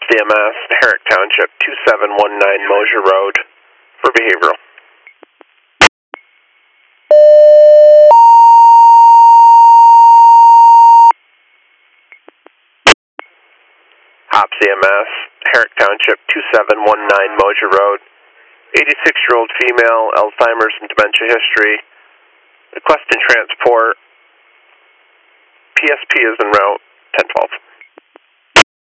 CMS, Herrick Township, 2719 Mosier Road, for behavioral. Hop CMS, Herrick Township, 2719 Mosier Road, 86-year-old female, Alzheimer's and dementia history, requesting transport, PSP is en route, 1012.